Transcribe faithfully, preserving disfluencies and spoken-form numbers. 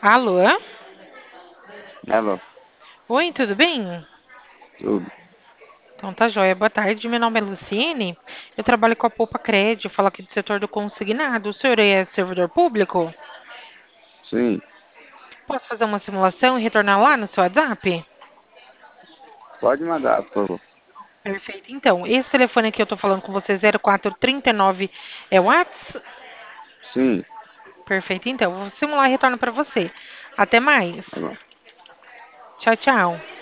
Alô? Alô, Oi, tudo bem? tudo. Então tá joia. Boa tarde, meu nome é Luciene. Eu trabalho com a Poupa Crédito, falo aqui do setor do consignado. O senhor é servidor público? Sim, Posso fazer uma simulação e retornar lá no seu WhatsApp? pode mandar, por favor. Perfeito. Então, esse telefone aqui eu tô falando com você, zero quatro três nove, é o Whats? Sim, Perfeito. Então, vou simular e retorno para você. Até tá mais. bom. Tchau, tchau.